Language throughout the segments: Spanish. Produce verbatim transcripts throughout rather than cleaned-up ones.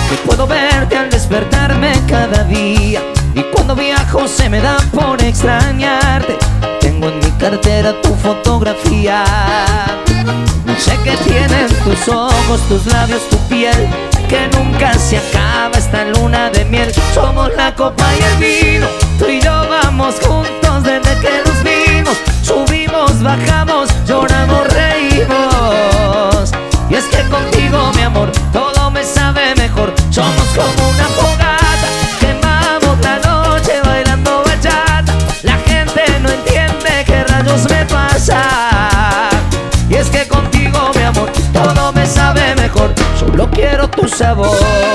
y puedo verte al despertarme cada día. Y cuando viajo se me da por extrañarte. Tengo en mi cartera tu fotografía. No sé qué tienen tus ojos, tus labios, tu piel, que nunca se acaba esta luna de miel. Somos la copa y el vino, tú y yo vamos juntos desde que nos vimos. Subimos, bajamos, lloramos, reímos. Y es que contigo, mi amor, todo me sabe mejor. Somos como una fogata, quemamos la noche bailando bachata. La gente no entiende qué rayos me pasa. Y es que contigo, mi amor, todo me sabe mejor. Solo quiero tu sabor.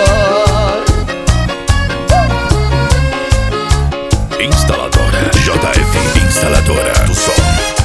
Instaladora J F, instaladora do som.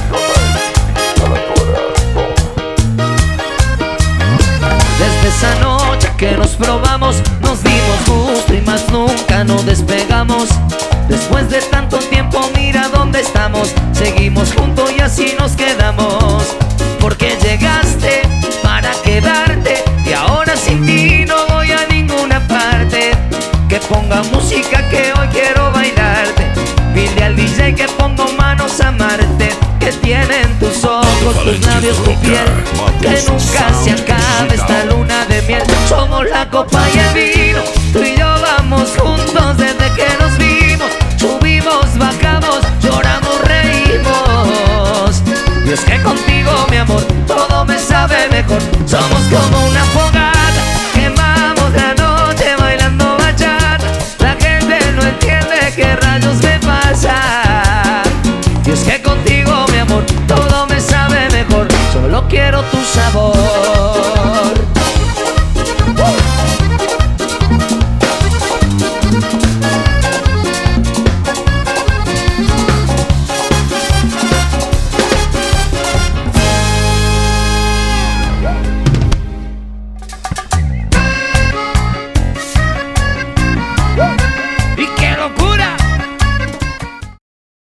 Desde esa noche que nos probamos, nos dimos gusto y más nunca nos despegamos. Después de tanto tiempo, mira dónde estamos. Seguimos juntos y así nos quedamos. Porque llegaste para quedarte y ahora sin ti no voy a ninguna parte. Que ponga música que hoy quiero bailarte. Dile al D J que pongo manos a amarte. Que tienen tus ojos, tus labios, tu piel, que nunca se acabe esta luna de miel. Somos la copa y el vino, tú y yo